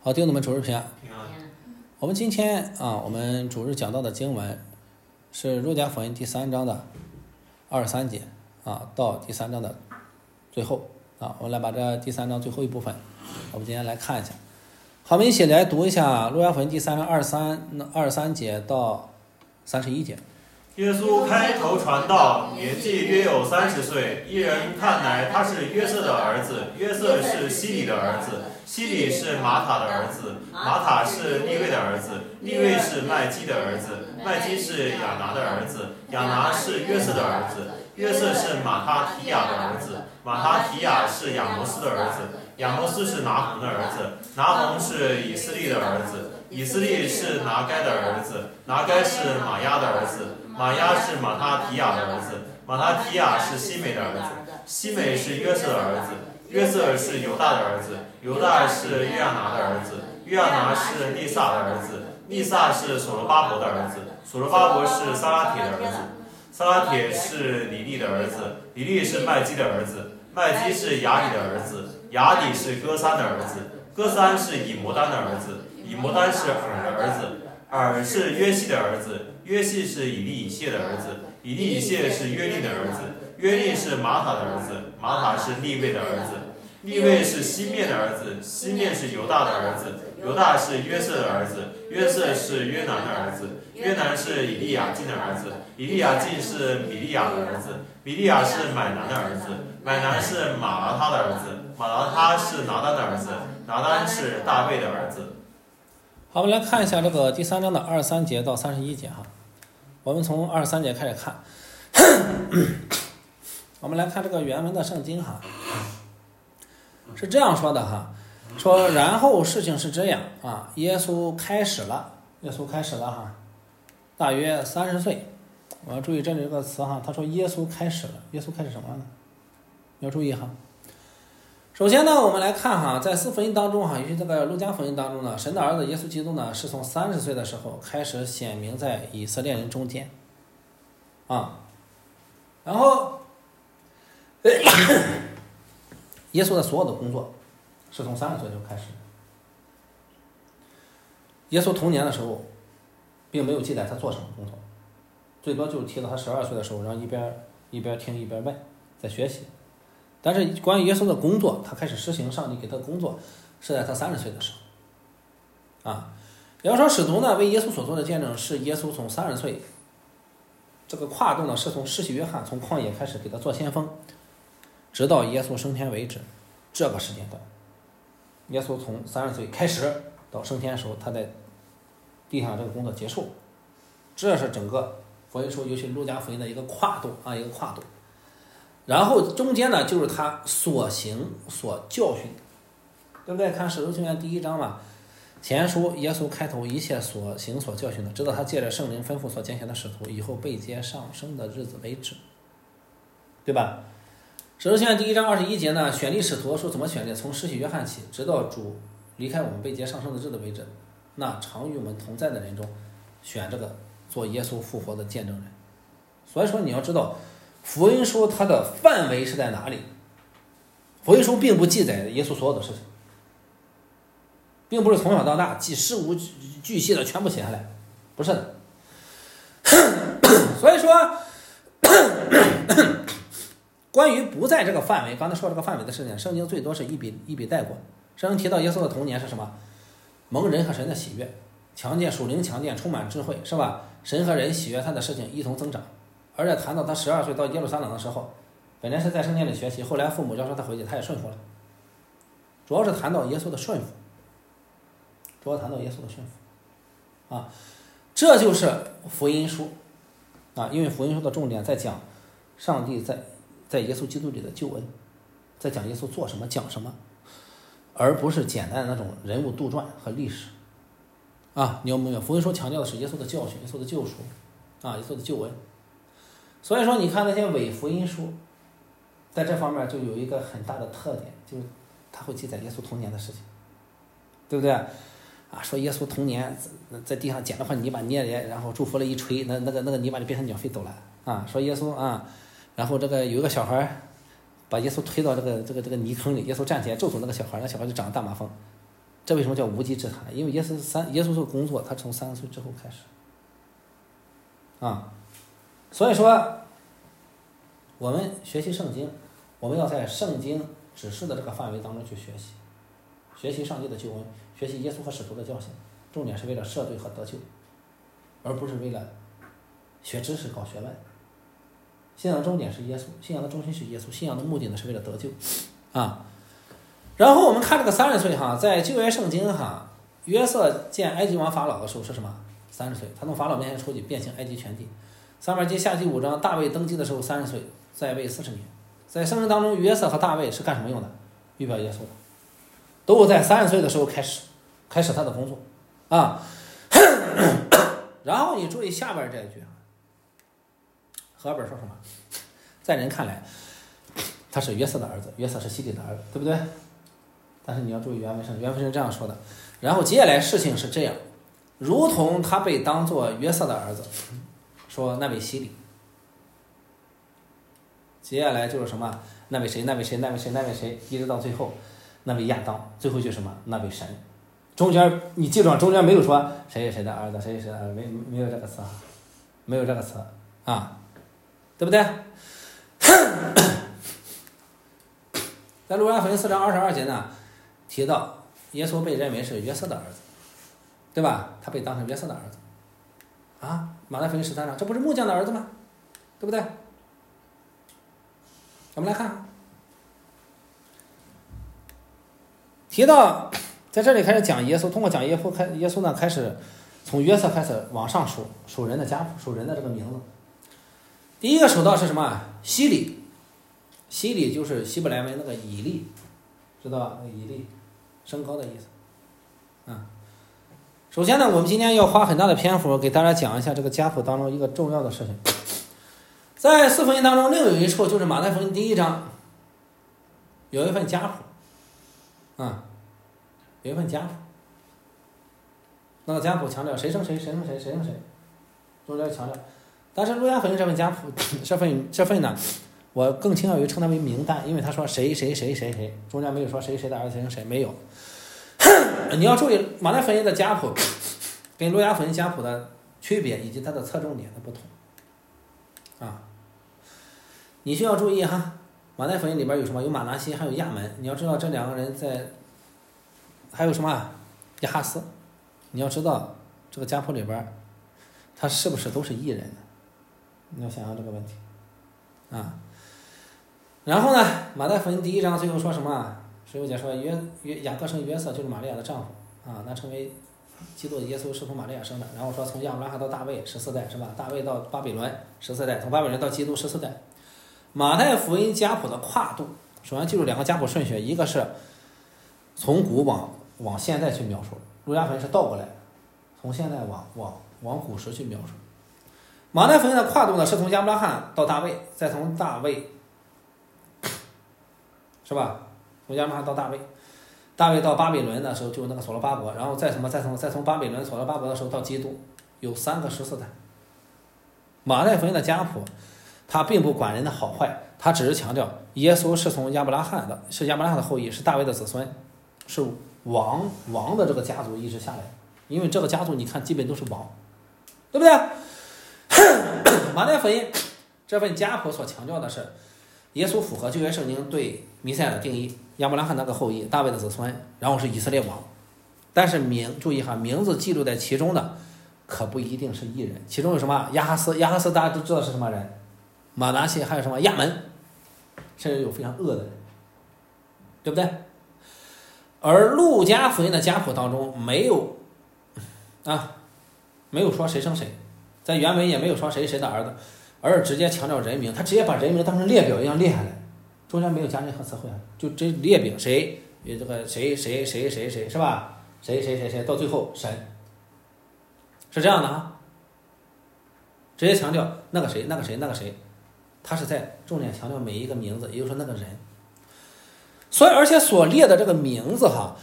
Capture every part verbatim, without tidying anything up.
好，弟兄们，主日平安。 平安。 我们今天啊，我们主日讲到的经文是路加福音第三章的二十三节啊，到第三章的最后啊，我们来把这第三章最后一部分，我们今天来看一下。好，我们一起来读一下路加福音第三章二十三二十三节到三十一节。 耶稣开头传道，年纪约有三十岁。一人看来他是约瑟的儿子，约瑟是希里的儿子，希里是马塔的儿子，马塔是利未的儿子，利未是麦基的儿子，麦基是亚拿的儿子，亚拿是约瑟的儿子，约瑟是马他提亚的儿子，马他提亚是亚摩斯的儿子，亚摩斯是拿红的儿子，拿红是以斯利的儿子，以斯利是拿该的儿子，拿该是马亚的儿子，马亚是马他提亚的儿子，马他提亚是西美的儿子，西美是约瑟的儿子，约瑟是犹大的儿子，犹大是约亚拿的儿子，约亚拿是利萨的儿子，利萨是所罗巴伯的儿子，所罗巴伯是撒拉铁的儿子，撒拉铁是李利的儿子，李利是麦基的儿子，麦基是雅底的儿子，雅底是哥三的儿子，哥三是以摩丹的儿子，以摩丹是尔的儿子，尔是约西的儿子，约西是以利以谢的儿子，以利以谢是约利的儿子，约利是马塔的儿子，马塔是利未的儿子，利未是西面的儿子，西面是犹大的儿子，犹大是约瑟的儿子，约瑟是约南的儿子，约南是以利亚敬的儿子，以利亚敬是米利亚的儿子，米利亚是买南的儿子，买南是马拉他的儿子，马拉他是拿单的儿子，拿单是大卫的儿子。 好，我们来看一下这个第三章的二十三节到三十一节哈。我们从二十三节开始看，我们来看这个原文的圣经哈，是这样说的哈，说然后事情是这样啊，耶稣开始了，耶稣开始了哈，大约三十岁。我要注意这里这个词哈，他说耶稣开始了，耶稣开始什么呢？要注意哈。首先呢，我们来看哈，在四福音当中哈，尤其这个路加福音当中呢，神的儿子耶稣基督呢，是从三十岁的时候开始显明在以色列人中间，啊，然后耶稣的所有的工作是从三十岁就开始的。耶稣童年的时候，并没有记载他做什么工作，最多就是提到他十二岁的时候，然后一边一边听一边问，在学习。但是关于耶稣的工作，他开始实行上帝给他的工作，是在他三十岁的时候，啊，也就是说使徒呢为耶稣所做的见证是耶稣从三十岁，这个跨度呢是从施洗约翰从旷野开始给他做先锋，直到耶稣升天为止，这个时间段，耶稣从三十岁开始到升天的时候，他在地上这个工作结束，这是整个福音书，尤其路加福音的一个跨度啊，一个跨度。然后中间呢，就是他所行所教训，对不对？看《使徒行传》第一章嘛，前书耶稣开头一切所行所教训的，直到他借着圣灵吩咐所拣选的使徒，以后被接上升的日子为止，对吧？《使徒行传》第一章二十一节呢，选立使徒说怎么选立？从施洗约翰起，直到主离开我们被接上升的日子为止，那常与我们同在的人中，选这个做耶稣复活的见证人。所以说你要知道。福音书它的范围是在哪里？福音书并不记载耶稣所有的事情，并不是从小到大记事无巨细的全部写下来，不是的。所以说，关于不在这个范围，刚才说这个范围的事情，圣经最多是一笔一笔带过。圣经提到耶稣的童年是什么？蒙人和神的喜悦，强健属灵强健，充满智慧，是吧？神和人喜悦他的事情一同增长。而且谈到他十二岁到耶路撒冷的时候，本来是在圣殿里学习，后来父母要说他回去，他也顺服了。主要是谈到耶稣的顺服，主要谈到耶稣的顺服，啊，这就是福音书，啊，因为福音书的重点在讲上帝在在耶稣基督里的救恩，在讲耶稣做什么讲什么，而不是简单的那种人物杜撰和历史，啊，你有没有？福音书强调的是耶稣的教训，耶稣的救赎，啊，耶稣的救恩。所以说你看那些伪福音书，在这方面就有一个很大的特点，就是他会记载耶稣童年的事情，对不对啊？说耶稣童年在地上捡了块泥巴捏捏，然后祝福了一吹，那那个那个泥巴就变成鸟飞走了啊。说耶稣啊，然后这个有一个小孩把耶稣推到这个这个这个泥坑里，耶稣站起来咒诅那个小孩，那小孩就长了大麻风， 这为什么叫无稽之谈呢？因为耶稣三耶稣这个工作，他从三十岁之后开始啊，所以说我们学习圣经，我们要在圣经指示的这个范围当中去学习，学习上帝的救恩，学习耶稣和使徒的教训，重点是为了赦罪和得救，而不是为了学知识搞学问。信仰的重点是耶稣，信仰的中心是耶稣，信仰的目的呢是为了得救啊。然后我们看这个三十岁哈，在旧约圣经哈，约瑟见埃及王法老的时候是什么？三十岁，他从法老面前出去，遍行埃及全地。撒母耳记下记五章，大卫登基的时候三十岁，在位四十年。在圣经当中，约瑟和大卫是干什么用的？预表耶稣的，都在三十岁的时候开始，开始他的工作啊。然后你注意下边这一句，和合本说什么？在人看来，他是约瑟的儿子，约瑟是希利的儿子，对不对？但是你要注意原文上，原文是这样说的。然后接下来事情是这样，如同他被当作约瑟的儿子，说那位希利。接下来就是什么？那位谁？那位谁？那位谁？那位谁？一直到最后，那位亚当。最后就是什么？那位神。中间你记住啊，中间没有说谁是谁的儿子，谁是谁的儿子，没没有这个词啊，没有这个词啊，对不对？在路加福音四章二十二节呢，提到耶稣被认为是约瑟的儿子，对吧？他被当成约瑟的儿子啊。马太福音十三章，这不是木匠的儿子吗？对不对？我们来看，提到在这里开始讲耶稣，通过讲耶稣开耶稣呢，开始从约瑟开始往上数数人的家谱，数人的这个名字。第一个数到是什么？希里。希里就是希伯来文那个以利，知道吧？以利，升高的意思。嗯，首先呢，我们今天要花很大的篇幅给大家讲一下这个家谱当中一个重要的事情。在四福音当中，另有一处就是马太福音第一章，有一份家谱，啊、嗯，有一份家谱。那个家谱强调谁生谁，谁生谁，谁生谁，中间强调。但是路加福音这份家谱，这份这份呢，我更倾向于称它为名单，因为他说谁谁谁谁谁，中间没有说谁谁的儿子谁生谁，没有。你要注意马太福音的家谱跟路加福音家谱的区别，以及它的侧重点的不同。啊，你需要注意哈，马太福音里边有什么？有马拿西，还有亚门。你要知道这两个人在，还有什么亚哈斯？你要知道这个家谱里边，他是不是都是异人呢？你要想想这个问题啊。然后呢，马太福音第一章最后说什么？十六节说约约雅各生约瑟，就是玛利亚的丈夫啊，那成为基督的耶稣是从玛利亚生的。然后说从亚伯拉罕到大卫十四代是吧？大卫到巴比伦十四代，从巴比伦到基督十四代。马太福音家谱的跨度，首先记住两个家谱顺序，一个是从古往往现在去描述，路加福音是倒过来，从现在往往往古时去描述。马太福音的跨度呢，是从亚伯拉罕到大卫，再从大卫，是吧？从亚伯拉罕到大卫，大卫到巴比伦的时候就是那个所罗巴伯，然后再什么？再从再从巴比伦所罗巴伯的时候到基督，有三个十四代。马太福音的家谱，他并不管人的好坏，他只是强调耶稣是从亚伯拉罕的，是亚伯拉罕的后裔，是大卫的子孙，是王王的这个家族一直下来，因为这个家族你看基本都是王，对不对？马太福音这份家谱所强调的是耶稣符合旧约圣经对弥赛亚的定义，亚伯拉罕那个后裔，大卫的子孙，然后是以色列王。但是名注意哈，名字记录在其中的可不一定是异人，其中有什么亚哈斯？亚哈斯大家都知道是什么人，马拿西，还有什么亚门，甚至有非常恶的人，对不对？而路加福音的家谱当中没有啊，没有说谁生谁，在原文也没有说谁是谁的儿子，而是直接强调人名，他直接把人名当成列表一样列下来，中间没有加任何词汇，就这列表谁这个谁谁谁谁谁是吧？谁谁谁谁到最后神，是这样的啊，直接强调那个谁那个谁那个谁，他是在重点强调每一个名字，也就是说那个人。所以而且所列的这个名字哈，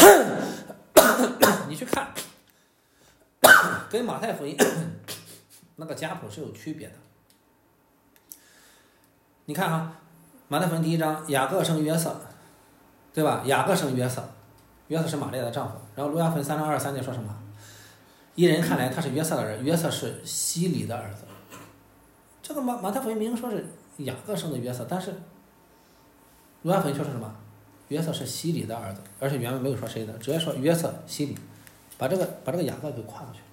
你去看跟马太福音那个家谱是有区别的。你看哈，马太福音第一章，雅各生约瑟，对吧？雅各生约瑟， 约瑟是玛利亚的丈夫。然后路加福音三章二十三节说什么？一人看来他是约瑟的儿，约瑟是希里的儿子。这个马马太福音明明说是雅各生的约瑟，但是路加福音说是什么？约瑟是希里的儿子，而且原文没有说谁的，直接说约瑟希里，把这个把这个雅各给跨过去。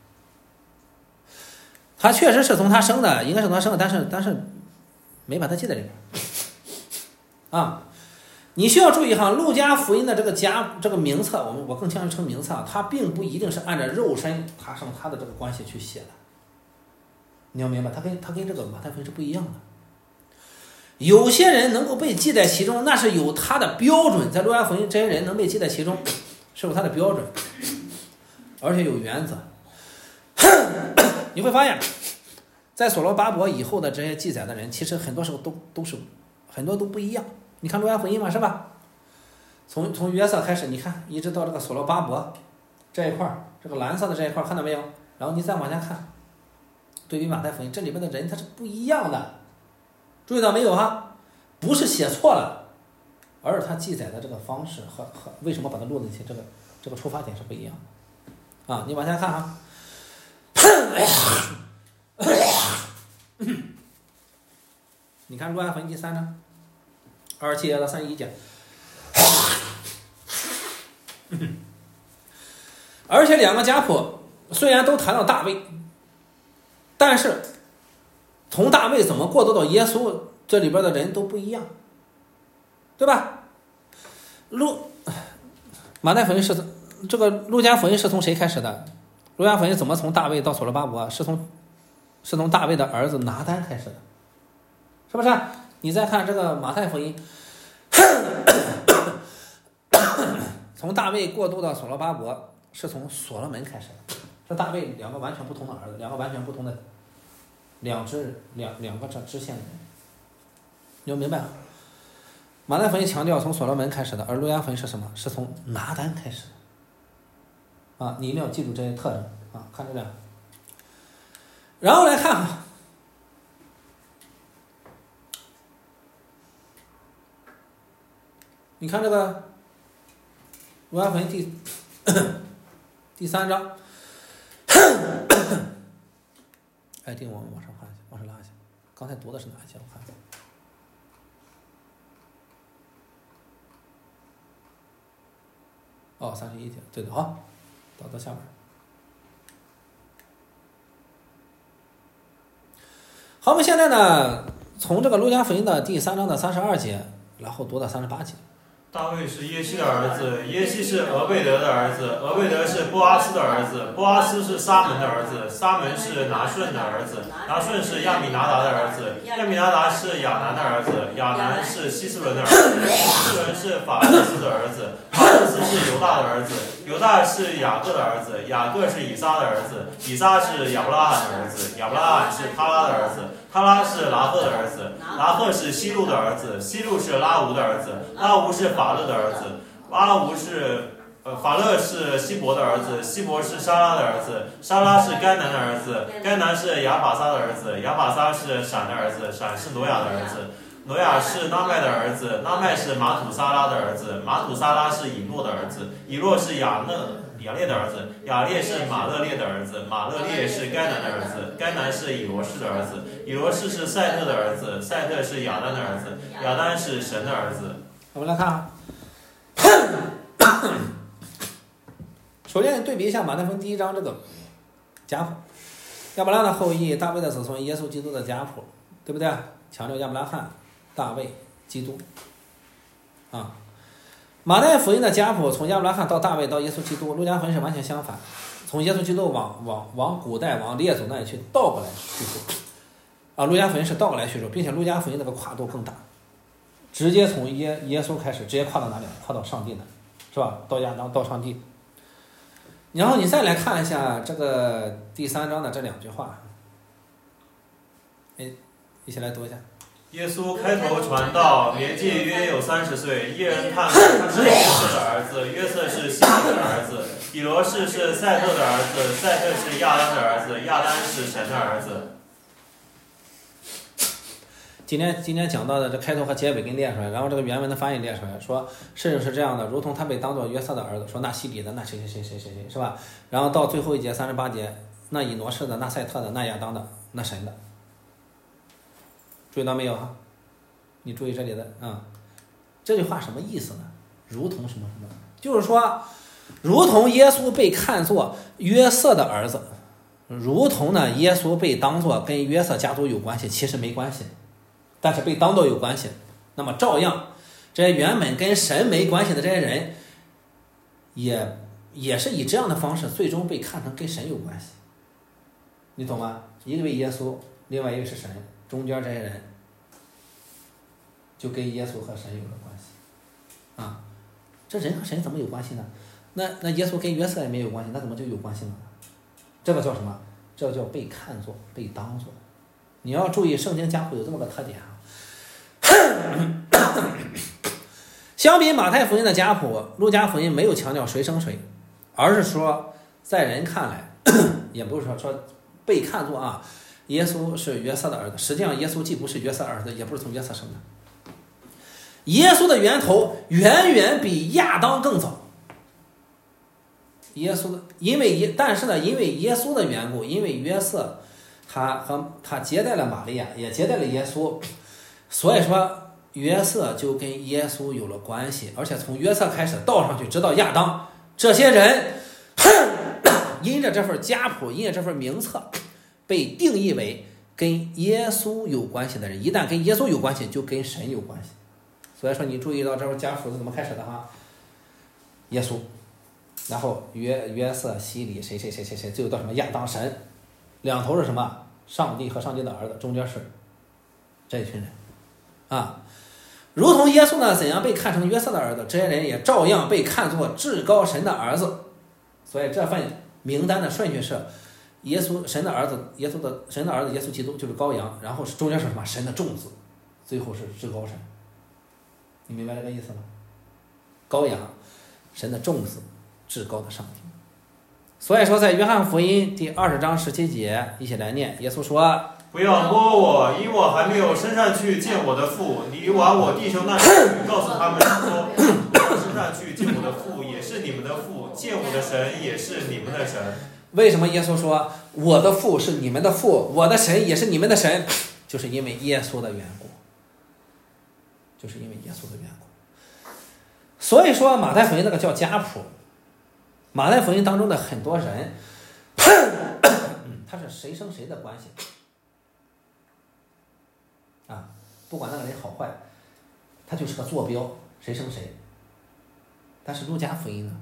他确实是从他生的，应该是从他生的，但是但是没把他记在里边啊。你需要注意哈，路加福音的这个加这个名册，我们我更倾向于称名册啊，它并不一定是按照肉身他生他的这个关系去写的。你要明白，它跟它跟这个马太福音是不一样的。有些人能够被记在其中，那是有他的标准，在路加福音这些人能被记在其中，是有他的标准，而且有原则。你会发现，在所罗巴伯以后的这些记载的人，其实很多时候都都是很多都不一样。你看路加福音嘛，是吧？从从约瑟开始，你看一直到这个所罗巴伯这一块，这个蓝色的这一块，看到没有？然后你再往下看，对比马太福音，这里面的人他是不一样的，注意到没有哈？不是写错了，而是他记载的这个方式和和为什么把它录进去，这个这个出发点是不一样的啊！你往下看哈。你看路加福音第三章二十七节到三十一节，而且两个家谱虽然都谈到大卫，但是从大卫怎么过渡到耶稣，这里边的人都不一样，对吧？路马太福音是这个路加福音是从谁开始的？路加福音怎么从大卫到所罗巴伯？是从是从大卫的儿子拿单开始的，是不是？你再看这个马太福音，从大卫过渡到所罗巴伯是从所罗门开始的，是大卫两个完全不同的儿子，两个完全不同的两支两两个支线的人，你要明白啊？马太福音强调从所罗门开始的，而路加福音是什么？是从拿单开始的啊！你一定要记住这些特征啊！看这两个，然后来看哈。你看这个路加福音第第三章，哎，这个我们往上看一下，往上拉一下。刚才读的是哪一节？我看一下。哦，三十一节，对的，好，到到下面。好，我们现在呢，从这个路加福音的第三章的三十二节，然后读到三十八节。 大卫是耶西的儿子，耶西是俄贝德的儿子，俄贝德是波阿斯的儿子，波阿斯是沙门的儿子，沙门是拿顺的儿子，拿顺是亚米拿达的儿子，亚米拿达是亚南的儿子，亚南是希斯伦的儿子，希斯伦是法勒斯的儿子，法勒斯是犹大的儿子，犹大是雅各的儿子，雅各是以撒的儿子，以撒是亚伯拉罕的儿子，亚伯拉罕是他拉的儿子，他拉是拿赫的儿子，拿赫是西路的儿子，西路是拉吾的儿子，拉吾是法勒的儿子，拉吾是呃法勒是希伯的儿子，希伯是沙拉的儿子，沙拉是该南的儿子，该南是亚法撒的儿子，亚法撒是闪的儿子，闪是挪亚的儿子，挪亚是拉麦的儿子，拉麦是马土撒拉的儿子，马土撒拉是以诺的儿子，以诺是亚勒亚列的儿子，亚列是马勒列的儿子，马勒列是该南的儿子，该南是以罗士的儿子，以罗士是赛特的儿子，赛特是亚丹的儿子，亚丹是神的儿子。 我们来看啊，首先对比一下马太福音第一章这个家谱，亚伯拉罕的后裔，大卫的子孙，耶稣基督的家谱，对不对？强调亚伯拉罕、大卫、基督啊。马太福音的家谱从亚伯拉罕到大卫到耶稣基督，路加福音是完全相反，从耶稣基督往往往古代往列祖那里去倒过来叙述啊，路加福音是倒过来叙述，并且路加福音那个跨度更大，直接从耶耶稣开始，直接跨到哪里？跨到上帝那里，是吧？到亚当，到上帝。然后你再来看一下这个第三章的这两句话，哎，一起来读一下。 耶稣开头传道，年纪约有三十岁。一人看来他是约瑟的儿子，约瑟是希律的儿子，以罗士是赛特的儿子，赛特是亚丹的儿子，亚丹是神的儿子。 今天今天讲到的这开头和结尾给你列出来，然后这个原文的翻译列出来，说事情是这样的，如同他被当作约瑟的儿子，说那西底的那谁谁谁谁谁谁是吧？然后到最后一节三十八节，那以挪士的那赛特的那亚当的那神的，注意到没有哈？你注意这里的啊、嗯，这句话什么意思呢？如同什么什么，就是说，如同耶稣被看作约瑟的儿子，如同呢耶稣被当作跟约瑟家族有关系，其实没关系，但是被当作有关系，那么照样这些原本跟神没关系的这些人，也也是以这样的方式最终被看成跟神有关系，你懂吗？一个为耶稣，另外一个是神，中间这些人就跟耶稣和神有了关系啊。这人和神怎么有关系呢？那那耶稣跟约瑟也没有关系，那怎么就有关系了呢？这个叫什么？这个叫被看作、被当作。你要注意，圣经家谱有这么个特点啊。相比马太福音的家谱，路加福音没有强调谁生谁，而是说在人看来，也不是说说被看作啊，耶稣是约瑟的儿子。实际上，耶稣既不是约瑟的儿子，也不是从约瑟生的。耶稣的源头远远比亚当更早。耶稣的，因为耶，但是呢，因为耶稣的缘故，因为约瑟他和他接待了玛利亚，也接待了耶稣，所以说约瑟就跟耶稣有了关系，而且从约瑟开始倒上去，直到亚当，这些人因着这份家谱，因着这份名册，被定义为跟耶稣有关系的人。一旦跟耶稣有关系，就跟神有关系。所以说，你注意到这份家谱是怎么开始的哈？耶稣，然后约约瑟、西里，谁谁谁谁谁，最后到什么亚当神，两头是什么？上帝和上帝的儿子，中间是这一群人啊。如同耶稣呢怎样被看成约瑟的儿子，这些人也照样被看作至高神的儿子。所以这份名单的顺序是：耶稣神的儿子，耶稣的神的儿子耶稣基督就是羔羊，然后是中间是什么？神的众子，最后是至高神。你明白这个意思吗？羔羊，神的众子，至高的上帝。所以说，在约翰福音第二十章十七节，一起来念。耶稣说：“ 不要摸我，因我还没有升上去见我的父。你往我弟兄那里去，告诉他们说，我要升上去见我的父，也是你们的父；见我的神，也是你们的神。” 为什么耶稣说我的父是你们的父，我的神也是你们的神？就是因为耶稣的缘故。就是因为耶稣的缘故。所以说马太福音那个叫家谱，马太福音当中的很多人他是谁生谁的关系啊，不管那个人好坏，他就是个坐标，谁生谁。但是路加福音呢，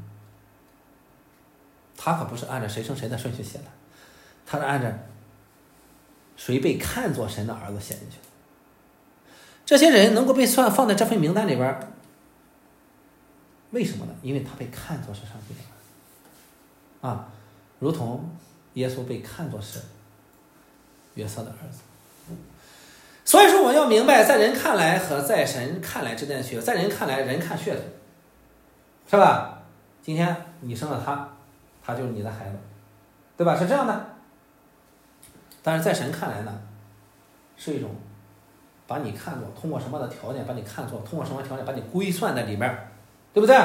他可不是按照谁生谁的顺序写的，他是按照谁被看作神的儿子写进去的。这些人能够被算放在这份名单里边，为什么呢？因为他被看作是上帝的儿子啊，如同耶稣被看作是约瑟的儿子。所以说，我要明白，在人看来和在神看来之间的区别。在人看来，人看血统，是吧？今天你生了他，他就是你的孩子，对吧？是这样的。但是在神看来呢，是一种把你看作，通过什么的条件把你看作，通过什么条件把你归算在里面，对不对？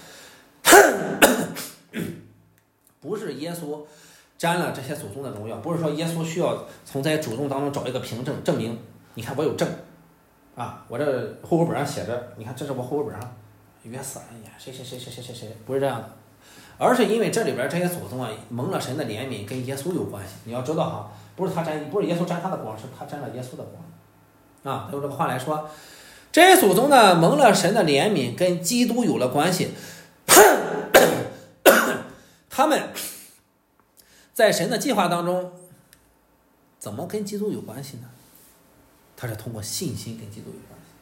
不是耶稣沾了这些祖宗的荣耀，不是说耶稣需要从这些祖宗当中找一个凭证证明，你看我有证啊，我这户口本上写着，你看这是我户口本上约瑟，哎呀，谁谁谁谁谁谁谁，不是这样的，而是因为这里边这些祖宗啊蒙了神的怜悯，跟耶稣有关系。你要知道哈，不是他沾，不是耶稣沾他的光，是他沾了耶稣的光。啊，用这个话来说，这些祖宗呢蒙了神的怜悯，跟基督有了关系。他们在神的计划当中，怎么跟基督有关系呢？他是通过信心跟基督有关系。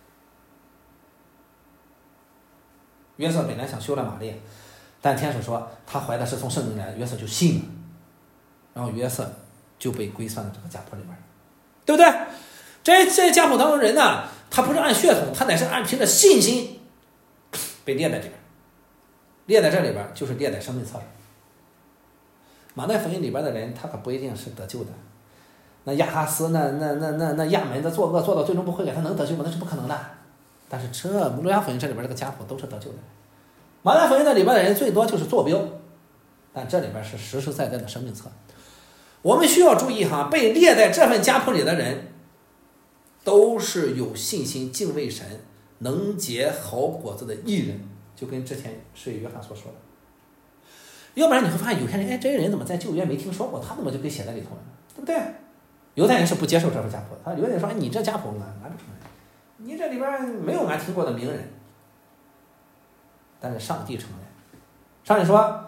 约瑟本来想休了玛利亚，但天使说他怀的是从圣灵来的，约瑟就信了，然后约瑟就被归算到这个家谱里面，对不对？这这家谱当中人呢，他不是按血统，他乃是按凭着信心被列在这边，列在这里边就是列在生命册上。马太福音里边的人，他可不一定是得救的， 那亚哈斯那那那那那亚门的作恶做到最终不悔改，他能得救吗？那是不可能的。但是这路加福音这里边这个家谱都是得救的人，马太福音那里边的人最多就是坐标，但这里边是实实在在的生命册。我们需要注意哈，被列在这份家谱里的人都是有信心、敬畏神、能结好果子的义人，就跟之前施洗约翰所说的。要不然你会发现有些人，哎，这些人怎么在旧约没听说过，他怎么就给写在里头了呢？对不对？犹太人是不接受这份家谱的，他犹太人说，哎，你这家谱俺俺不承认，你这里边没有俺听过的名人。但是上帝承认，上帝说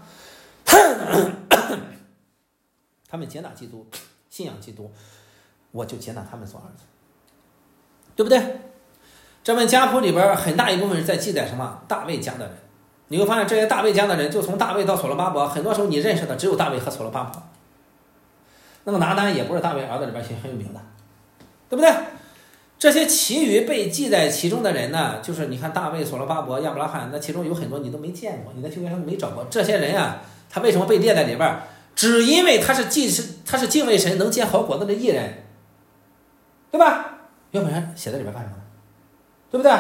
他们接纳基督，信仰基督，我就接纳他们做儿子，对不对？这份家谱里边很大一部分是在记载什么？大卫家的人。你会发现这些大卫家的人，就从大卫到所罗巴伯，很多时候你认识的只有大卫和所罗巴伯。那个拿单也不是大卫儿子里边很有名的，对不对？这些其余被记在其中的人呢，就是你看大卫、所罗巴伯、亚伯拉罕，那其中有很多你都没见过，你在旧约上没找过。这些人啊，他为什么被列在里边？只因为他是敬他是敬畏神、能结好果子的义人，对吧？要不然写在里边干什么呢？对不对？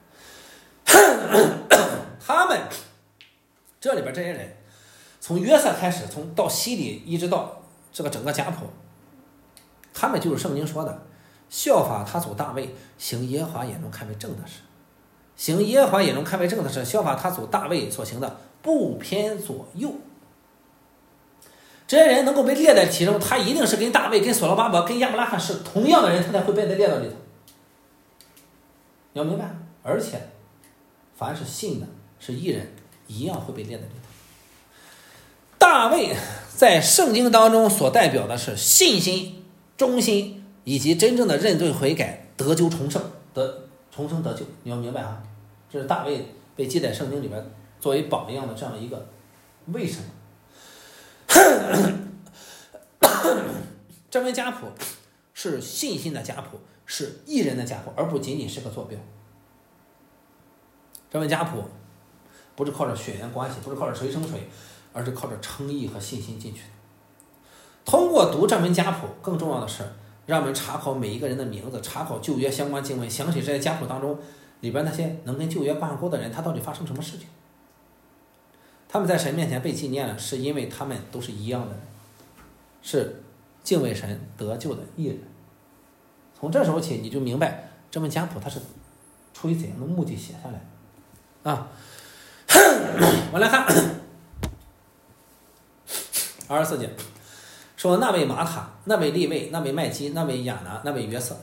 他们这里边这些人，从约瑟开始，从到西里一直到这个整个家谱，他们就是圣经说的，效法他祖大卫，行耶和华眼中看为正的事，行耶和华眼中看为正的事，效法他祖大卫所行的，不偏左右。这些人能够被列在其中，他一定是跟大卫、跟所罗巴伯、跟亚伯拉罕是同样的人，他才会被列到里头。你要明白，而且凡是信的是义人，一样会被列在里头。大卫在圣经当中所代表的是信心、忠心以及真正的认罪悔改、得救重生、得重生得救。你要明白啊，这是大卫被记在圣经里边作为榜样的这样一个为什么？这份家谱是信心的家谱，是义人的家谱，而不仅仅是个坐标。这份家谱不是靠着血缘关系，不是靠着谁生谁，而是靠着诚意和信心进去的。通过读这份家谱，更重要的是让我们查考每一个人的名字，查考旧约相关经文，想起这些家谱当中里边那些能跟旧约挂上钩的人，他到底发生什么事情。他们在神面前被纪念了，是因为他们都是一样的人，是敬畏神得救的义人。从这时候起，你就明白这份家谱它是出于怎样的目的写下来的啊。我来看二十四节，说那位马塔，那位利未，那位麦基，那位亚拿，那位约瑟。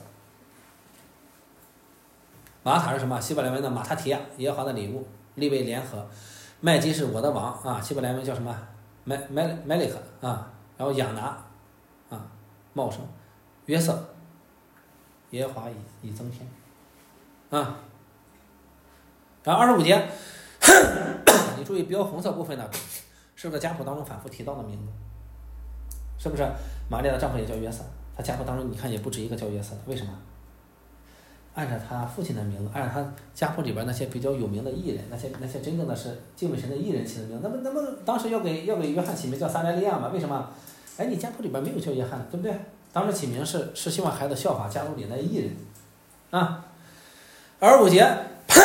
马塔是什么？希伯来文的马塔提亚，耶和华的礼物。利未联合。麦基是我的王啊，希伯来文叫什么？麦麦麦利克啊，然后亚拿啊，茂盛，约瑟，耶和华以以增添啊。然后二十五节，你注意标红色部分呢，是个家谱当中反复提到的名字，是不是？玛利亚的丈夫也叫约瑟，他家谱当中你看也不止一个叫约瑟的，为什么？按照他父亲的名字，按照他家谱里边那些比较有名的义人，那些那些真正的是敬畏神的义人起的名字，那么那么当时要给要给约翰起名叫撒该利亚嘛？为什么？哎，你家谱里边没有叫约翰，对不对？当时起名是是希望孩子效法家族里的义人啊。二十五节，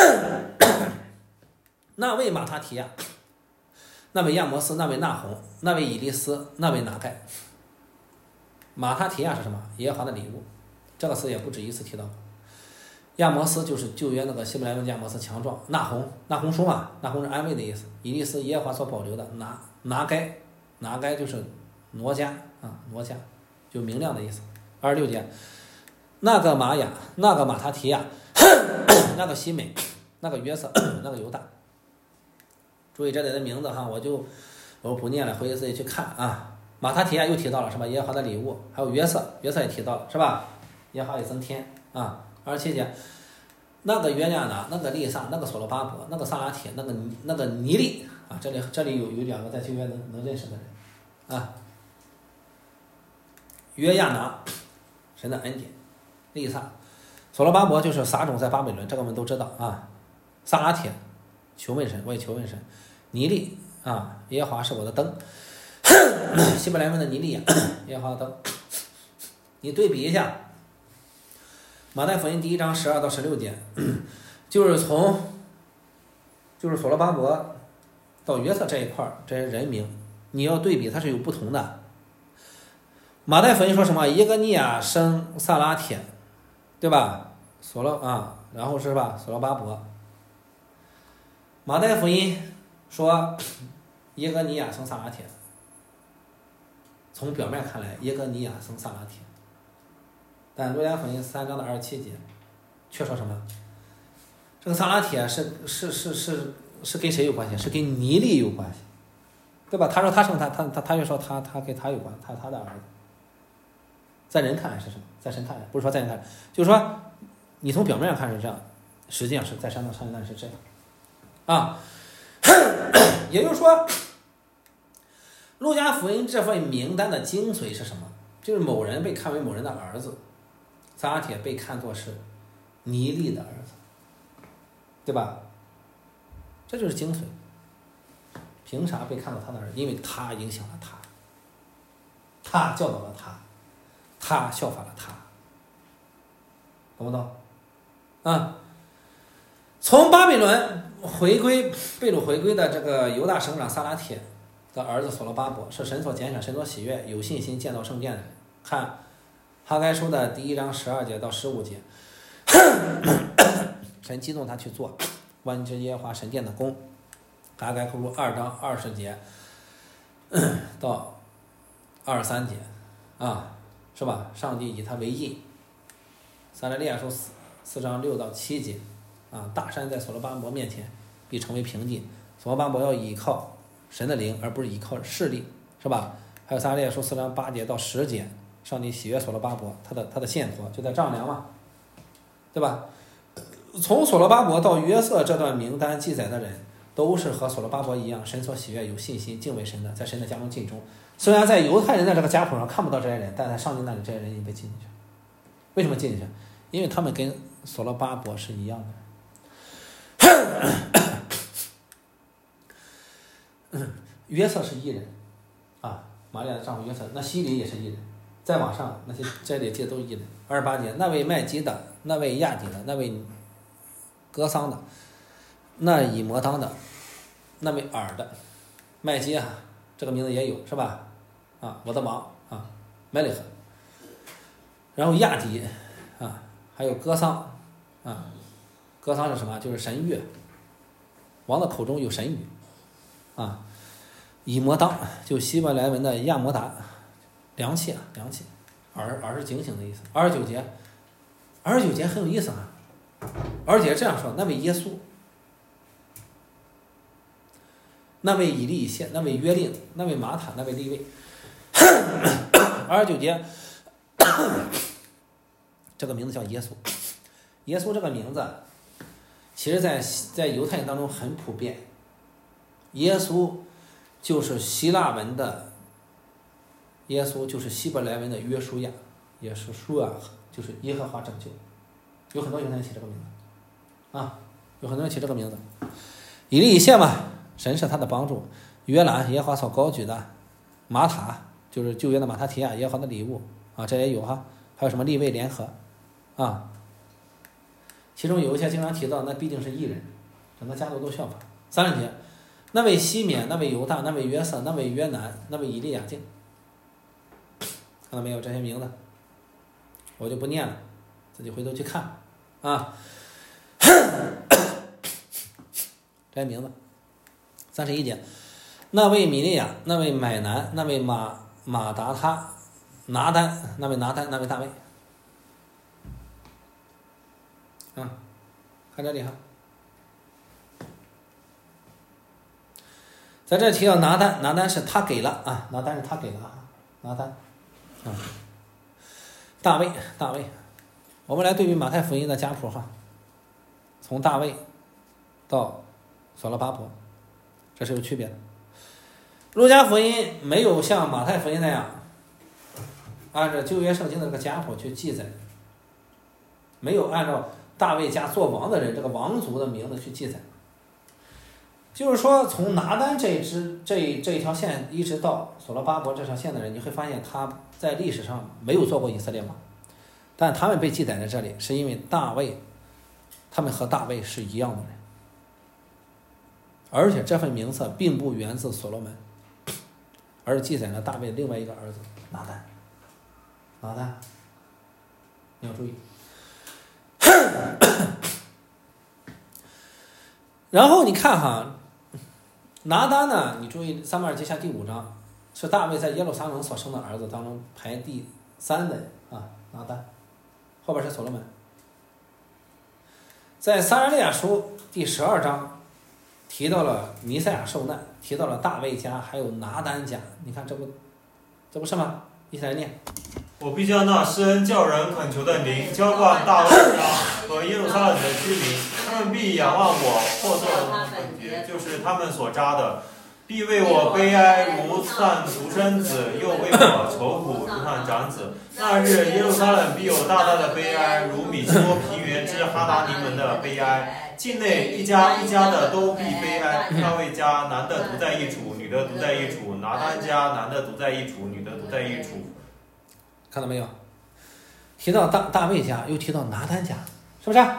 那位马他提亚，那位亚摩斯，那位纳洪，那位以利斯，那位拿盖。马他提亚是什么？耶和华的礼物，这个词也不止一次提到过。亚摩斯就是旧约那个希伯来文亚摩斯强壮，纳洪纳洪书嘛，纳洪是安慰的意思。以利斯耶和华所保留的，拿拿该拿该就是挪家啊，挪家就明亮的意思。二十六节，那个玛雅，那个马他提亚，那个西美，那个约瑟，那个犹大。注意这里的名字哈，我就我不念了，回去自己去看啊。马他提亚又提到了是吧？耶和华的礼物，还有约瑟，约瑟也提到了是吧？耶和华也增添啊。二十七节，那个约亚拿，那个利撒，那个所罗巴伯，那个撒拉铁，那个那个尼利啊，这里这里有有两个在旧约能能认识的人啊。约亚拿，神的恩典；利撒，所罗巴伯就是撒种在巴比伦，这个我们都知道啊。撒拉铁，求问神，我也求问神。尼利啊，耶和华是我的灯。希伯来文的尼利亚，耶和华的灯。 你对比一下，马太福音第一章十二到十六节，就是从就是所罗巴伯到约瑟这一块儿，这些人名，你要对比，它是有不同的。马太福音说什么？耶哥尼亚生撒拉铁，对吧？所罗啊，然后是吧？所罗巴伯。马太福音说耶哥尼亚生撒拉铁，从表面看来，耶哥尼亚生撒拉铁，但路加福音三章的二十七节却说什么？这个撒拉铁是是是是是跟谁有关系？是跟尼利有关系，对吧？他说他生他，他他他就说他他跟他有关，他他的儿子。在人看来是什么？在神看来，不是说在人看来，就是说你从表面上看是这样，实际上是在山上上面是这样啊。也就是说，路加福音这份名单的精髓是什么？就是某人被看为某人的儿子，撒拉铁被看作是尼利的儿子，对吧？这就是精髓。凭啥被看作他的儿子？因为他影响了他，他教导了他，他效法了他，懂不懂？啊，从巴比伦回归被掳回归的这个犹大省长撒拉铁的儿子所罗巴伯是神所拣选、神所喜悦、有信心建造圣殿的人。看哈该书的第一章十二节到十五节，神激动他去做万之耶和华神殿的工。哈该书二章二十节到二十三节啊，是吧？上帝以他为印。撒迦利亚书四四章六到七节啊，大山在所罗巴伯面前必成为平地，所罗巴伯要依靠神的灵，而不是依靠势力，是吧？还有撒迦利亚书四章八节到十节，上帝喜悦所罗巴伯，他的他的线索就在丈量嘛，对吧？从所罗巴伯到约瑟这段名单记载的人，都是和所罗巴伯一样，神所喜悦、有信心、敬畏神的，在神的家中尽忠。虽然在犹太人的这个家谱上看不到这些人，但在上帝那里，这些人已经被记进去。为什么记进去？因为他们跟所罗巴伯是一样的。约瑟是义人啊，玛利亚的丈夫约瑟，那希里也是义人。再往上，那些这里记的都是义人。二十八节，那位麦基的，那位亚底的，那位歌桑的，那以摩当的，那位尔的，麦基啊，这个名字也有是吧？啊，我的王啊，麦利赫。然后亚底啊，还有歌桑啊，歌桑是什么？就是神谕，王的口中有神语啊。以摩当就希伯来文的亚摩达，凉气啊，凉气。尔尔是警醒的意思。二十九节，二十九节很有意思啊。而且这样说，那位耶稣，那位以利以谢，那位约令，那位马塔，那位利位。二十九节，这个名字叫耶稣。耶稣这个名字，其实在在犹太人当中很普遍。耶稣就是希腊文的耶稣，就是希伯来文的约书亚，也是书亚，就是耶和华拯救。有很多犹太人起这个名字，啊，有很多人起这个名字。以利以谢嘛，神是他的帮助。约兰，耶和华所高举的。马塔，就是旧约的马塔提亚，耶和华的礼物啊，这也有哈。还有什么利未联合啊？其中有一些经常提到，那必定是义人，整个家族都效法。三十节，那位西缅，那位犹大，那位约瑟，那位约南，那位以利亚敬，看到没有？这些名字我就不念了，自己回头去看啊。这些名字。三十一节，那位米利亚，那位买南，那位马马达他，拿单，那位拿单，那位大卫。啊，看这里哈，在这提到拿单，拿单是他给了啊，拿单是他给了啊，拿单啊。大卫，大卫，我们来对比马太福音的家谱哈，从大卫到所罗巴伯，这是有区别的。路加福音没有像马太福音那样按照旧约圣经的这个家谱去记载，没有按照大卫家做王的人这个王族的名字去记载， 就是说，从拿单这一支这这一条线一直到所罗巴伯这条线的人，你会发现他在历史上没有做过以色列王，但他们被记载在这里，是因为大卫，他们和大卫是一样的人，而且这份名册并不源自所罗门，而记载了大卫另外一个儿子拿单。拿单，你要注意。然后你看哈，拿单呢，你注意撒母耳记下第五章，是大卫在耶路撒冷所生的儿子当中排第三的啊，拿单，后边是所罗门。在撒迦利亚书第十二章提到了弥赛亚受难，提到了大卫家还有拿单家，你看这不这不是吗？一起来念。 我必将那施恩叫人恳求的灵浇灌大卫家和耶路撒冷的居民，他们必仰望我破碎的本节，就是他们所扎的，必为我悲哀如散独生子，又为我愁苦如散长子。那日耶路撒冷必有大大的悲哀，如米索平原之哈达尼门的悲哀。境内一家一家的都必悲哀。大卫家男的独在一处，女的独在一处；拿单家男的独在一处，女的独在一处。 看到没有？提到大大卫家，又提到拿单家，是不是？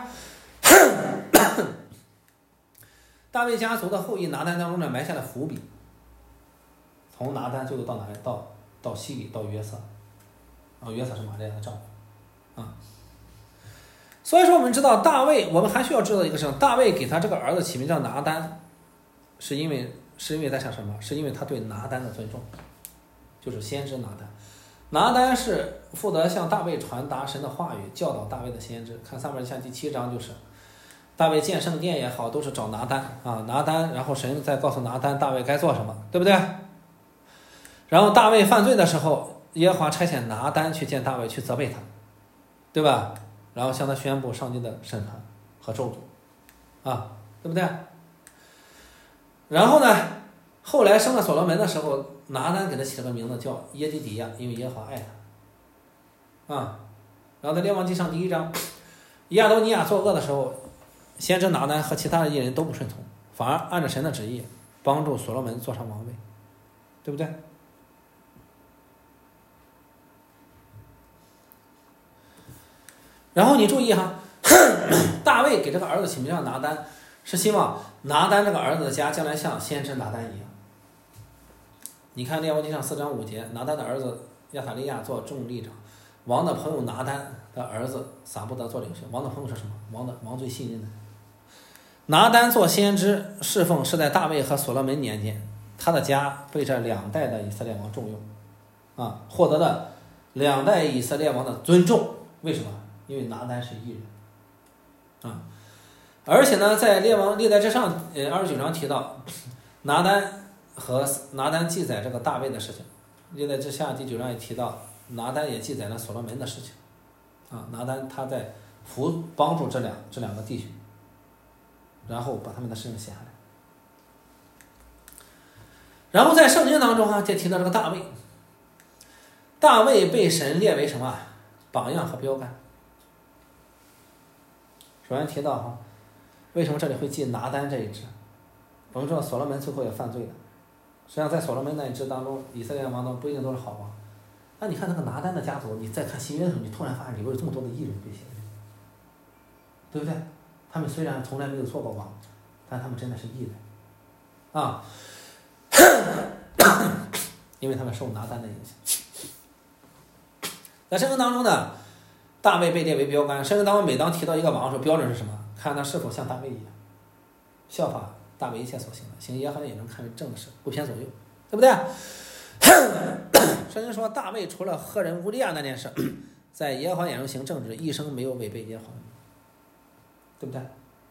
大卫家族的后裔拿单当中呢，埋下了伏笔。从拿单最后到哪里？到到西里，到约瑟，然后约瑟是玛利亚的丈夫，啊。所以说，我们知道大卫，我们还需要知道一个事情：大卫给他这个儿子起名叫拿单，是因为是因为在想什么？是因为他对拿单的尊重，就是先知拿单。拿单是负责向大卫传达神的话语，教导大卫的先知。看撒母耳记下第七章，就是大卫建圣殿也好，都是找拿单啊，拿单，然后神再告诉拿单大卫该做什么，对不对？然后大卫犯罪的时候，耶和华差遣拿单去见大卫，去责备他，对吧？然后向他宣布上帝的审判和咒诅，啊，对不对？然后呢，后来生了所罗门的时候，拿单给他起了个名字叫耶底底亚，因为耶和华爱他，啊。然后在列王记上第一章，亚多尼亚作恶的时候，先知拿单和其他的艺人都不顺从，反而按照神的旨意帮助所罗门坐上王位，对不对？然后你注意哈，大卫给这个儿子起名叫拿单，是希望拿单这个儿子的家将来像先知拿单一样。你看列王记上四章五节，拿单的儿子亚撒利亚做众吏长，王的朋友拿单的儿子撒布德做领袖。王的朋友是什么？王的王最信任的。拿单做先知侍奉是在大卫和所罗门年间，他的家被这两代的以色列王重用，啊，获得了两代以色列王的尊重。为什么？因为拿单是义人，啊，而且呢，在列王历代志上，呃，二十九章提到拿单和拿单记载这个大卫的事情，历代志下第九章也提到拿单也记载了所罗门的事情，啊，拿单他在扶帮助这两这两个弟兄，然后把他们的事情写下来。然后在圣经当中啊，就提到这个大卫，大卫被神列为什么榜样和标杆。首先提到哈，为什么这里会记拿单这一支？我们知道所罗门最后也犯罪了，实际上在所罗门那一支当中，以色列王当中不一定都是好王。那你看那个拿单的家族，你再看新约的时候，你突然发现里边有这么多的义人被写的，对不对？他们虽然从来没有做过王，但他们真的是义人啊，因为他们受拿单的影响。在圣经当中呢，大卫被列为标杆。圣经当中每当提到一个王的时候，标准是什么？看他是否像大卫一样，效法大卫一切所行的，行耶和华也能看为正的事，不偏左右，对不对？圣经说大卫除了赫人乌利亚那件事，在耶和华眼中行正直，一生没有违背耶和华，对不对？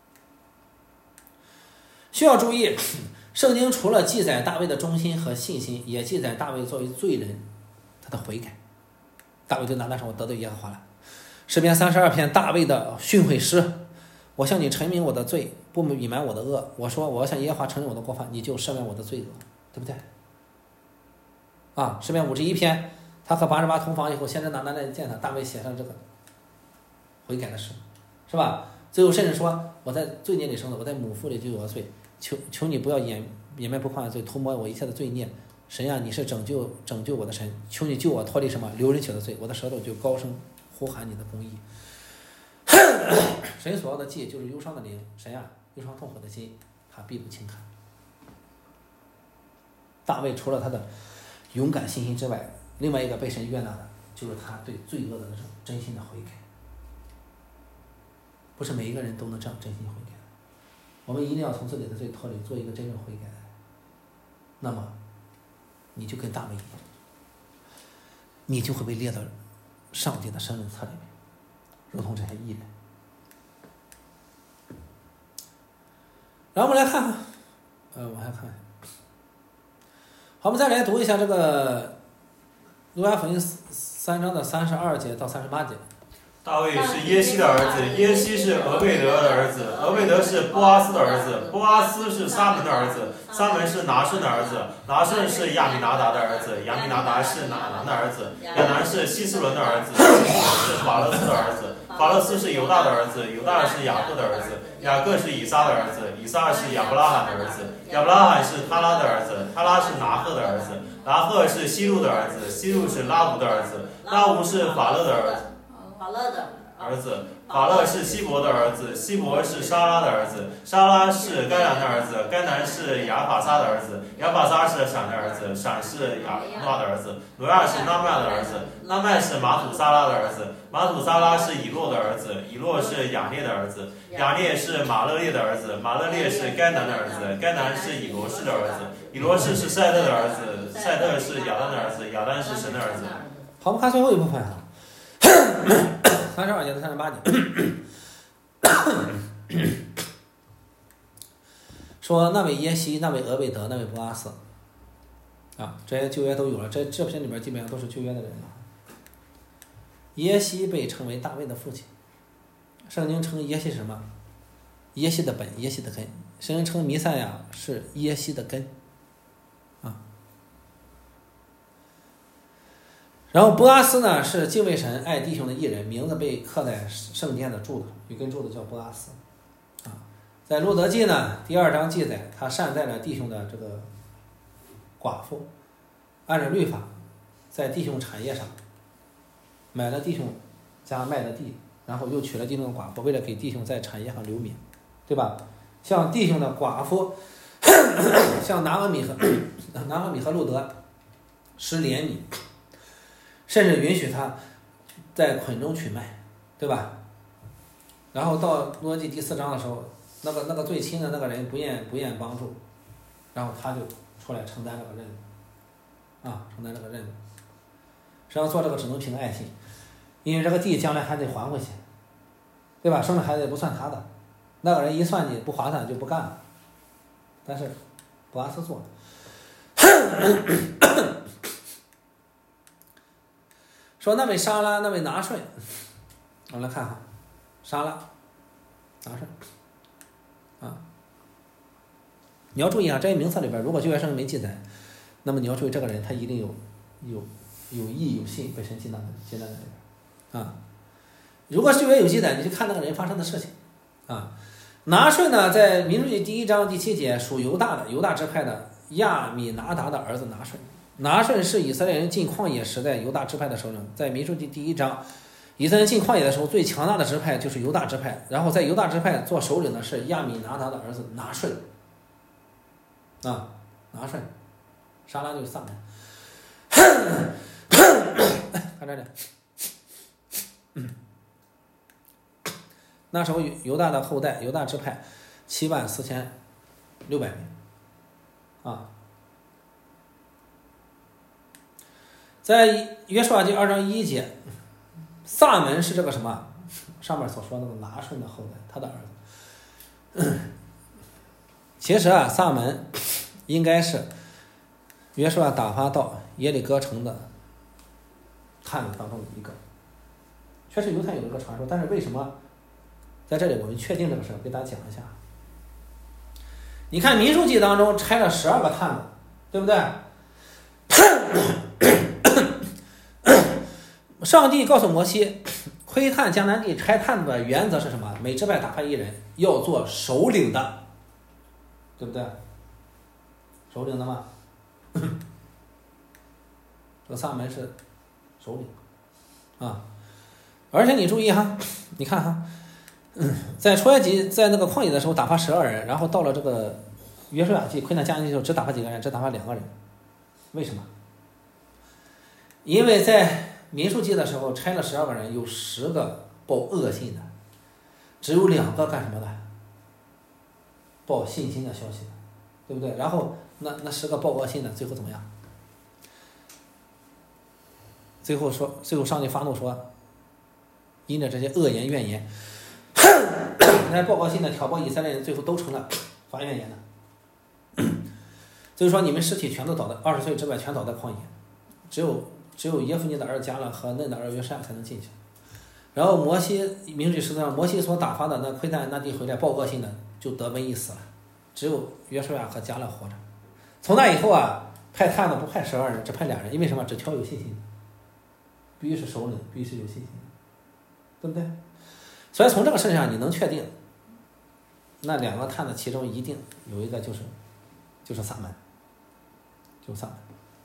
需要注意，圣经除了记载大卫的忠心和信心，也记载大卫作为罪人他的悔改。大卫对拿单说：“我得罪耶和华了。”诗篇三十二篇，大卫的训诲诗：“我向你陈明我的罪，不隐瞒我的恶。我说我要向耶和华承认我的过犯，你就赦免我的罪恶，对不对？”啊，诗篇五十一篇，他和八十八同房以后，先知拿单来见他，大卫写上这个悔改的诗，是吧？最后甚至说：“我在罪孽里生的，我在母腹里就有了罪。 求求你不要掩掩面不宽的罪，涂抹我一切的罪孽。神啊，你是拯救拯救我的神，求你救我脱离什么流人血的罪。我的舌头就高声呼喊你的公义。神所要的祭就是忧伤的灵，神啊，忧伤痛苦的心，他必不轻看。大卫除了他的勇敢信心之外，另外一个被神悦纳的就是他对罪恶的那种真心的悔改。不是每一个人都能这样真心悔改，我们一定要从自己的罪脱离，做一个真正悔改的人。那么你就跟大卫一样，你就会被列到上帝的生命册里面，如同这些义人。然后我们来看看，呃，往下看。好，我们再来读一下这个路加福音三章的三十二节到三十八节。 大卫是耶西的儿子，耶西是俄贝德的儿子，俄贝德是波阿斯的儿子，波阿斯是撒门的儿子，撒门是拿顺的儿子，拿顺是亚米拿达的儿子，亚米拿达是亚南的儿子，亚南是希斯伦的儿子，希斯伦是法勒斯的儿子，法勒斯是犹大的儿子，犹大是雅各的儿子，雅各是以撒的儿子，以撒是亚伯拉罕的儿子，亚伯拉罕是他拉的儿子，他拉是拿赫的儿子，拿赫是西路的儿子，西路是拉吾的儿子，拉吾是法勒的儿子。 法勒的儿子，法勒是希伯的儿子，希伯是沙拉的儿子，沙拉是该南的儿子，该南是亚法撒的儿子，亚法撒是闪的儿子，闪是亚诺亚的儿子，挪亚是拉麦的儿子，拉麦是马土撒拉的儿子，马土撒拉是以诺的儿子，以诺是雅列的儿子，雅列是马勒列的儿子，马勒列是该南的儿子，该南是以罗士的儿子，以罗士是赛特的儿子，赛特是亚丹的儿子，亚丹是神的儿子。 好，我们看最后一部分啊。三十二节到三十八节，说那位耶西、那位俄贝德、那位波阿斯，啊，这些旧约都有了，这这篇里边基本上都是旧约的人了。耶西被称为大卫的父亲，圣经称耶西是什么？耶西的本，耶西的根。圣经称弥赛亚是耶西的根，啊。然后波阿斯呢是敬畏神爱弟兄的义人，名字被刻在圣殿的柱子，有根柱子叫波阿斯啊。在路德记呢第二章记载，他善待了弟兄的这个寡妇，按照律法在弟兄产业上买了弟兄家卖的地，然后又娶了弟兄的寡妇，为了给弟兄在产业上留名，对吧？像弟兄的寡妇像拿俄米和拿俄米和路德施怜悯，甚至允许他在捆中取卖，对吧？然后到路德记第四章的时候，那个那个最亲的那个人不愿不愿帮助，然后他就出来承担这个任务，啊，承担这个任务。实际上做这个只能凭爱心，因为这个地将来还得还回去，对吧？生了孩子也不算他的，那个人一算计不划算就不干了。但是波阿斯做了。说那位沙拉，那位拿顺，我们来看哈，沙拉，拿顺，啊，你要注意啊，这些名册里边，如果旧约圣经没记载，那么你要注意这个人他一定有有有义有信被神记在记在那里边啊。如果旧约有记载，你就看那个人发生的事情啊。拿顺呢，在民数记第一章第七节属犹大的犹大支派的亚米拿达的儿子拿顺。拿顺是以色列人进旷野时代犹大支派的首领，在民数记第一章，以色列人进旷野的时候，最强大的支派就是犹大支派，然后在犹大支派做首领的是亚米拿达的儿子拿顺，啊，拿顺，沙拉就是撒门，看这里，嗯，那时候犹大的后代，犹大支派七万四千六百名，啊。在约书亚记二章一节，撒门是这个什么？上面所说的那个拿顺的后代，他的儿子。其实啊，撒门应该是约书亚打发到耶利哥城的探子当中的一个。确实犹太有一个传说，但是为什么在这里我们确定这个事儿？给大家讲一下。你看民数记当中拆了十二个探子，对不对？上帝告诉摩西，窥探迦南地拆探子的原则是什么？每支派打发一人，要做首领的， 对不对？首领的嘛，这个萨门是首领啊。而且你注意哈，你看哈，在出埃及在那个旷野的时候打发十二人，然后到了这个约书亚记困难迦南地的时候只打发几个人，只打发两个人，为什么？因为在民数记的时候拆了十二个人，有十个报恶信的，只有两个干什么的？报信心的消息的，对不对？然后那那十个报恶信的，最后怎么样？最后说，最后上帝发怒说，因着这些恶言怨言，那报恶信的挑拨以色列人，最后都成了发怨言的。就是说，你们尸体全都倒在二十岁之外，全倒在旷野，只有只有耶夫尼的儿子迦勒和嫩的儿子约书亚才能进去。然后摩西民数记十四章，摩西所打发的那窥探那地回来报恶信的，就得瘟疫死了，只有约书亚和迦勒活着。从那以后啊，派探子不派十二人，只派俩人，因为什么？只挑有信心的，必须是首领，必须是有信心的，对不对？所以从这个事上你能确定，那两个探子其中一定有一个就是就是撒门，就是撒门。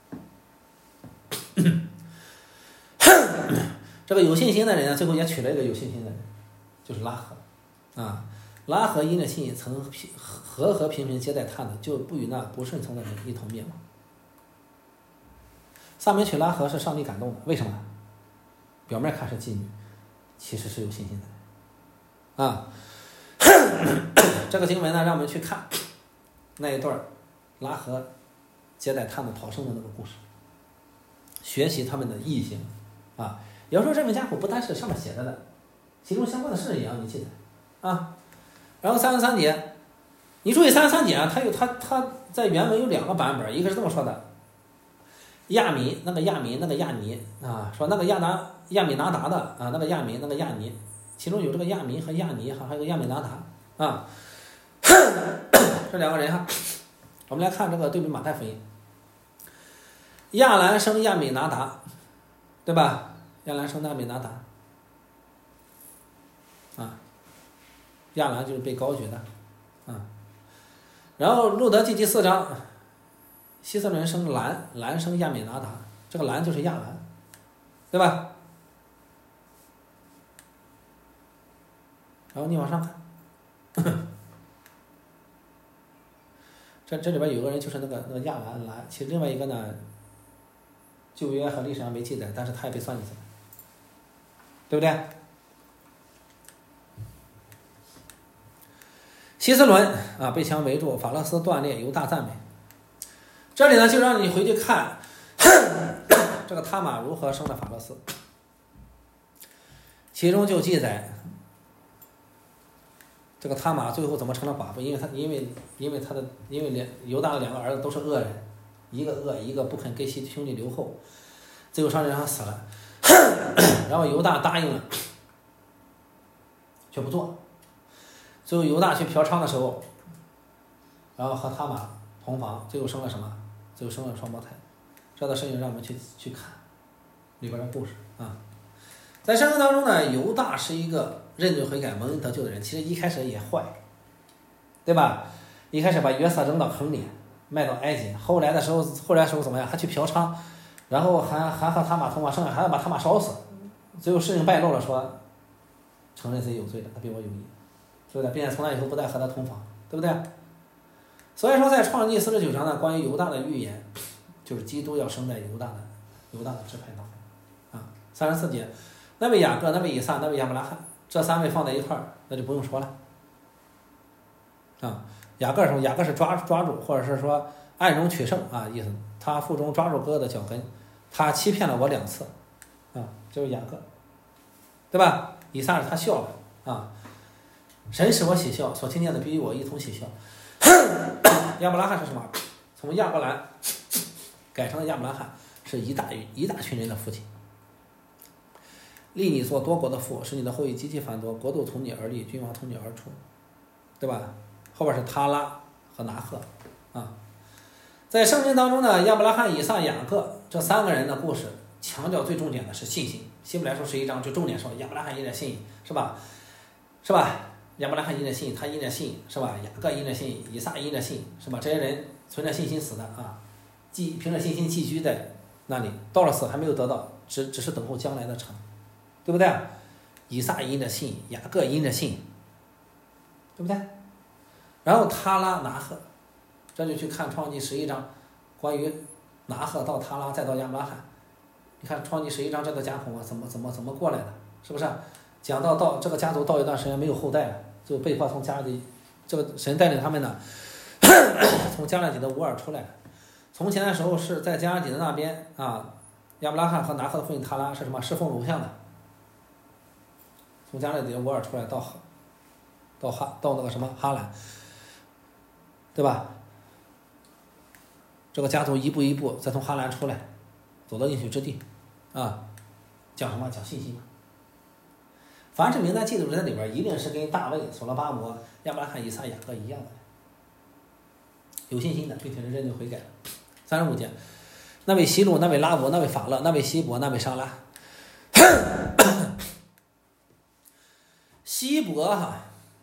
这个有信心的人呢，最后也娶了一个有信心的人，就是拉合啊。拉合因着信曾和和平平接待探子，就不与那不顺从的人一同灭亡。撒门娶拉合是上帝感动的，为什么？表面看是妓女，其实是有信心的人啊。这个经文呢，让我们去看那一段拉合接待探子逃生的那个故事，学习他们的义行啊。有时候这位家伙不单是上面写着的，其中相关的事也要你记得啊。然后三十三节，你注意三十三节啊，它有它它在原文有两个版本，一个是这么说的：亚米那个亚米那个亚尼啊，说那个亚拿亚米拿达的啊，那个亚米那个亚尼，其中有这个亚米和亚尼，还有个亚米拿达啊，这两个人哈。我们来看这个对比马太福音，亚兰生亚米拿达，对吧？亚兰生亚米拿达啊，亚兰就是被高举的啊。然后路德记第四章，希色伦生兰，兰生亚米拿达，这个兰就是亚兰，对吧？然后你往上看，这这里边有个人就是那个那个亚兰兰，其实另外一个呢，旧约和历史上没记载，但是他也被算进去了，对不对？希斯伦啊被墙围住，法勒斯断裂，犹大赞美。这里呢就让你回去看这个他玛如何生的法勒斯，其中就记载这个他玛最后怎么成了寡妇，因为他因为因为他的因为两犹大的两个儿子都是恶人，一个恶一个不肯给兄弟留后，最后上人上死了，然后犹大答应了，却不做。最后犹大去嫖娼的时候，然后和他玛同房，最后生了什么？最后生了双胞胎。这样的事情让我们去去看里边的故事啊。在圣经当中呢，犹大是一个认罪悔改、蒙恩得救的人，其实一开始也坏，对吧？一开始把约瑟扔到坑里，卖到埃及，后来的时候，后来的时候怎么样？还去嫖娼，然后还还和他玛同房，剩下还要把他玛烧死。最后事情败露了，说承认自己有罪了，他比我有义。对不对？并且从那以后不再和他同房，对不对？所以说，在创世纪四十九章呢，关于犹大的预言，就是基督要生在犹大的犹大的支派当中啊。三十四节，那位雅各，那位以撒，那位亚伯拉罕，这三位放在一块儿，那就不用说了啊。雅各什么？雅各是抓抓住，或者是说暗中取胜啊，意思他腹中抓住哥哥的脚跟，他欺骗了我两次啊，就是雅各，对吧？以撒是他笑了啊。神使我喜笑，所听见的必与我一同喜笑。亚伯拉罕是什么？从亚伯兰改成了亚伯拉罕，是一大一大群人的父亲。立你做多国的父，使你的后裔极其繁多，国度从你而立，君王从你而出，对吧？后边是他拉和拿赫啊。在圣经当中呢，亚伯拉罕、以撒、雅各这三个人的故事，强调最重点的是信心。希伯来书十一章就重点说亚伯拉罕因着信，是吧？是吧？ 亚伯拉罕因着信，他因着信是吧？雅各因着信，以撒因着信是吧？这些人存着信心死的啊，寄凭着信心寄居在那里，到了死还没有得到，只只是等候将来的成，对不对？以撒因着信，雅各因着信，对不对？然后他拉拿赫，这就去看创记十一章，关于拿赫到他拉再到亚伯拉罕，你看创记十一章这个家谱啊，怎么怎么怎么过来的，是不是？讲到到这个家族到一段时间没有后代了，就被迫从加勒底，这个神带领他们呢，从加勒底的乌尔出来了。从前的时候是在加勒底的那边啊，亚伯拉罕和拿赫的父亲塔拉是什么？侍奉偶像的。从加勒底的乌尔出来到到哈到那个什么哈兰，对吧？这个家族一步一步再从哈兰出来，走到应许之地，啊，讲什么？讲信心嘛。凡是名单记录在里边，一定是跟大卫、所罗巴伯、亚伯拉罕、以撒、雅各一样的，有信心的，并且是认罪悔改的。三十五节，那位希路，那位拉伯，那位法勒，那位希伯，那位沙拉。希伯哈，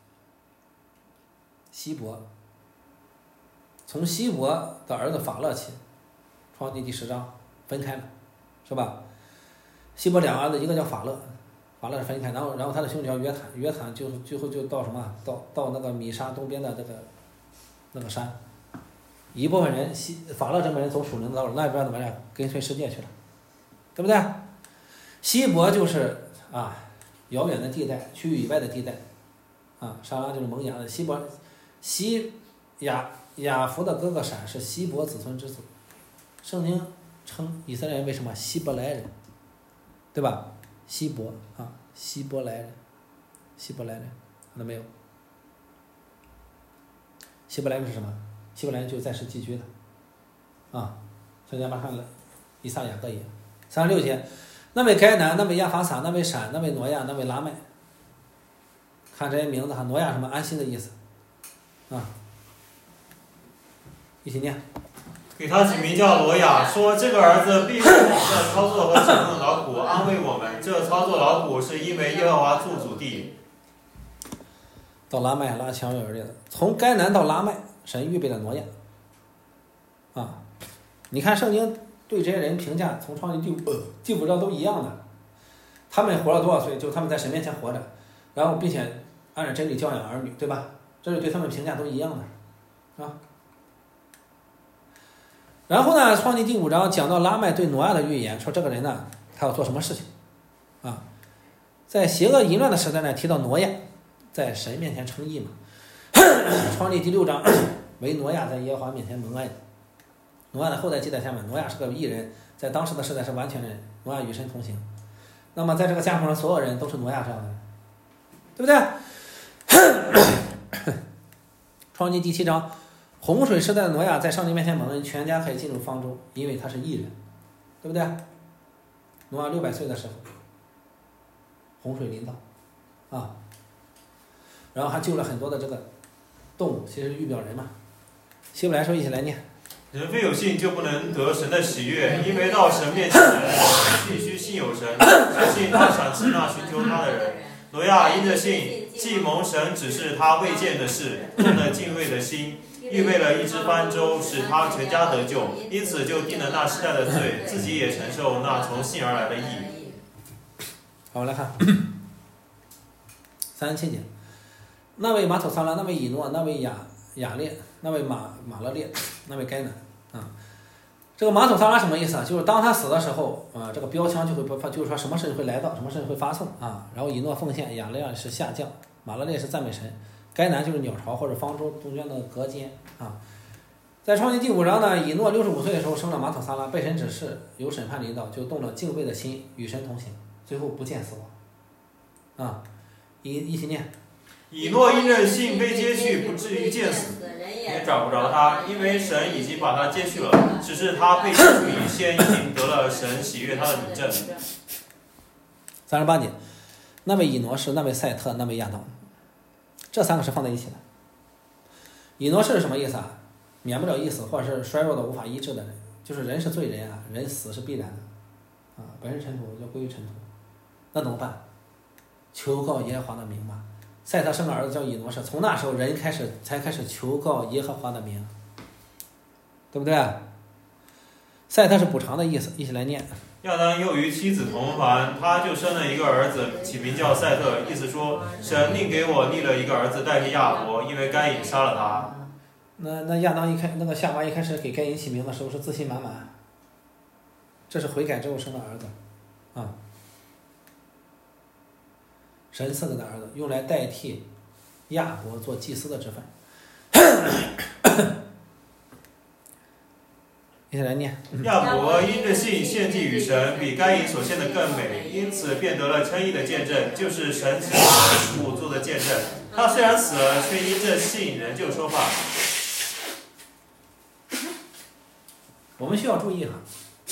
希伯，从希伯的儿子法勒起，创世记第十章分开了，是吧？希伯两个儿子，一个叫法勒。法勒是分开，然后然后他的兄弟叫约坦，约坦就最后就到什么？到到那个米沙东边的这个那个山，一部分人西法勒这边人走属灵的道路，那边怎么样？跟随世界去了，对不对？希伯就是啊遥远的地带，区域以外的地带，啊沙拉就是蒙雅的希伯，希雅雅弗的哥哥闪是希伯子孙之子，圣经称以色列人为什么希伯来人，对吧？希伯啊，希伯来人，希伯来人，看到没有？希伯来人是什么？希伯来人就是在世寄居的，啊，像亚伯拉罕、以撒、雅各一样。三十六节，那位该南，那位亚法撒，那位闪，那位挪亚，那位拉麦。看这些名字哈，挪亚什么？安息的意思，啊，一起念。 给他起名叫罗亚，说这个儿子必为我们的操作和整顿劳苦，安慰我们。这操作劳苦是因为耶和华住主地。 到拉麦拉强有儿子，从该南到拉麦，神预备了挪亚。啊，你看圣经对这些人评价，从创世第五第五章都一样的，他们活了多少岁，就他们在神面前活着，然后并且按照真理教养儿女，对吧？这是对他们评价都一样的，啊。然后呢，创世第五章讲到拉麦对挪亚的预言，说这个人呢，他要做什么事情，啊，在邪恶淫乱的时代呢，提到挪亚在神面前称义嘛。创世第六章为挪亚在耶和华面前蒙爱，挪亚的后代记载下面，挪亚是个义人，在当时的时代是完全人，挪亚与神同行。那么在这个家谱上，所有人都是挪亚这样的人，对不对？创世第七章。洪水时代的挪亚在上帝面前蒙恩，全家可以进入方舟，因为他是义人，对不对？挪亚六百岁的时候，洪水临到，啊，然后还救了很多的这个动物，其实预表人嘛。希伯来书一起来念。 人非有信就不能得神的喜悦，因为到神面前的人必须信有神，相信他赏赐那寻求他的人。挪亚因着信，既蒙神指示他未见的事，动了敬畏的心，预备了一只方舟，使他全家得救，因此就定了那世代的罪，自己也承受那从信而来的义。 好，我们来看三十七节，那位马土撒拉，那位以诺，那位亚亚列，那位马马勒列，那位该南啊。这个马土撒拉什么意思啊？就是当他死的时候啊，这个标枪就会发，就是说什么事情会来到，什么事情会发送啊。然后以诺奉献，亚列是下降，马勒列是赞美神。该南就是鸟巢或者方舟中间的隔间啊。在创世第五章呢，以诺六十五岁的时候生了马土撒拉，被神指示有审判临到，就动了敬畏的心，与神同行，最后不见死亡啊。一一起念。 以诺因着信被接去，不至于见死，也找不着他，因为神已经把他接去了，只是他被接去以先已经得了神喜悦他的领证。 三十八节，那位以挪士，那位赛特，那位亚当，这三个是放在一起的。以挪士是什么意思啊？免不了一死，或者是衰弱的无法医治的人，就是人是罪人啊，人死是必然的啊，本是尘土，要归于尘土，那怎么办？求告耶和华的名吧， 赛特生个儿子叫以挪士，从那时候人开始才开始求告耶和华的名，对不对？赛特是补偿的意思，一起来念。 亚当又与妻子同房，他就生了一个儿子，起名叫赛特，意思说神另给我立了一个儿子代替亚伯，因为该隐杀了他。 那那亚当一开那个夏娃一开始给该隐起名的时候是自信满满，这是悔改之后生的儿子，啊，神赐给的儿子，用来代替亚伯做祭司的职分。一起来念。 亚伯因着信献祭与神，比该隐所献的更美，因此便得了称义的见证，就是神使万物做的见证。他虽然死了，却因着信仍旧说话。 我们需要注意哈，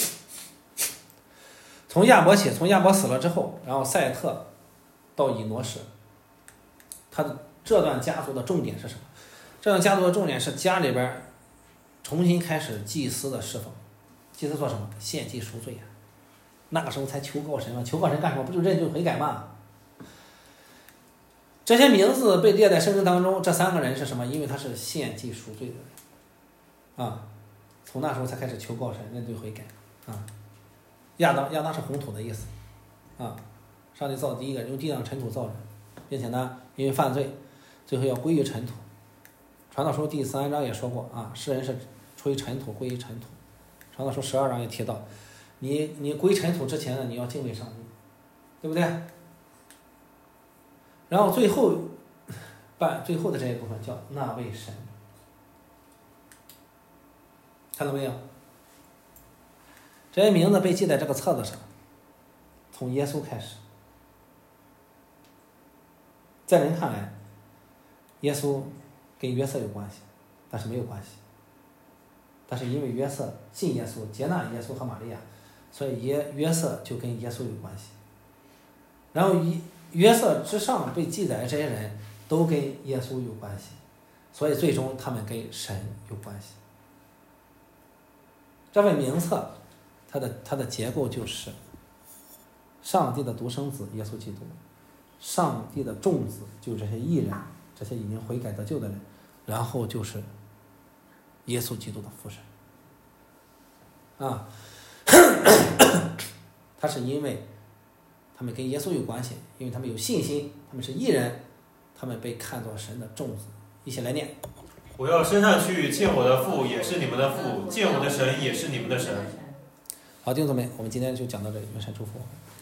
从亚伯起，从亚伯死了之后，然后赛特到以挪士，他的这段家族的重点是什么？这段家族的重点是家里边重新开始祭司的侍奉。祭司做什么？献祭赎罪呀。那个时候才求告神嘛，求告神干什么？不就认罪悔改吗？这些名字被列在圣经当中，这三个人是什么？因为他是献祭赎罪的人啊。从那时候才开始求告神认罪悔改啊。亚当，亚当是红土的意思啊。上帝造的第一个人用地上尘土造人，并且呢，因为犯罪，最后要归于尘土。传道书第三章也说过啊，世人是出于尘土归于尘土。传道书十二章也提到，你你归尘土之前呢，你要敬畏上帝，对不对？然后最后办最后的这一部分叫那位神。看到没有？这些名字被记在这个册子上，从耶稣开始。在人看来，耶稣跟约瑟有关系，但是没有关系。但是因为约瑟信耶稣，接纳耶稣和玛利亚，所以耶约瑟就跟耶稣有关系。然后约瑟之上被记载的这些人都跟耶稣有关系，所以最终他们跟神有关系。这份名册，它的它的结构就是上帝的独生子耶稣基督，上帝的众子就是这些义人，这些已经悔改得救的人，然后就是耶稣基督的父神啊。他是因为他们跟耶稣有关系，因为他们有信心，他们是义人，他们被看作神的众子。一起来念。 我要升上去，见我的父也是你们的父，见我的神也是你们的神。 好，弟兄姊妹，我们今天就讲到这里，愿神祝福我们。